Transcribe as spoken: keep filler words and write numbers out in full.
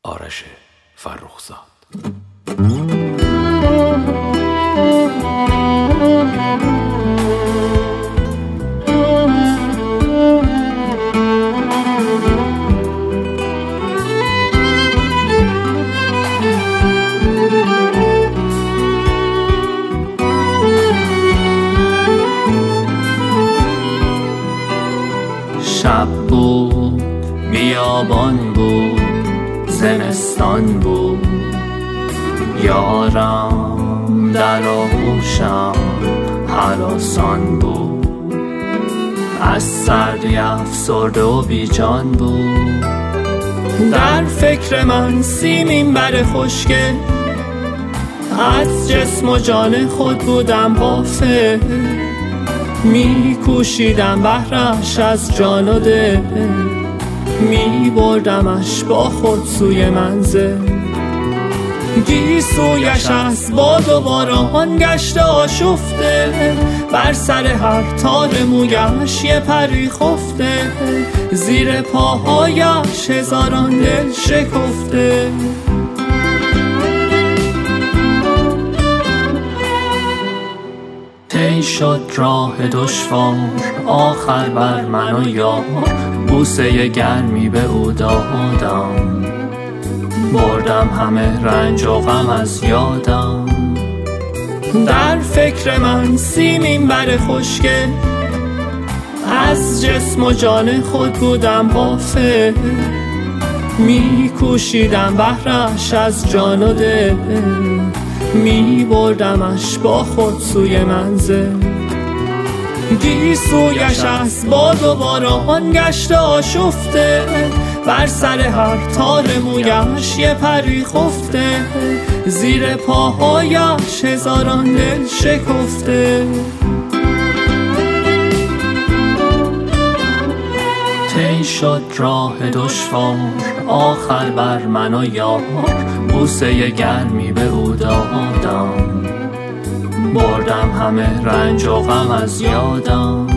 آرش فرخزاد. شب بود، بیابان بود، زمستان بود، یارم در آغوشم هراسان بود. از سردی افسرده و بی جان بود، در فکر من سیمین بر خشکه، از جسم و جان خود بودم غافل، می کوشیدم بهرش از جان و دل، می بردمش با خود سوی منزل. گیسویش از باد و باران گشته آشفته، بر سر هر تار مویش یه پری خفته، زیر پاهایش هزاران دل شکفته. طی شد راه دشوار، آخر بر من و یار بوسه گرمی به او دادم، بردم همه رنج و غم از یادم. در فکر من سیمین بر خشکه، از جسم و جان خود بودم غافل، می کوشیدم بهرش از جان و دل، می بردمش با خود سوی منزل. گیسویش از باد و باران گشته آشفته، بر سر هر تار مویش یه پری خفته، زیر پاهایش هزاران دل شکفته. طی شد راه دشوار، آخر بر من و یار بوسه گرمی به او دادم، بردم همه رنج و غم از یادم.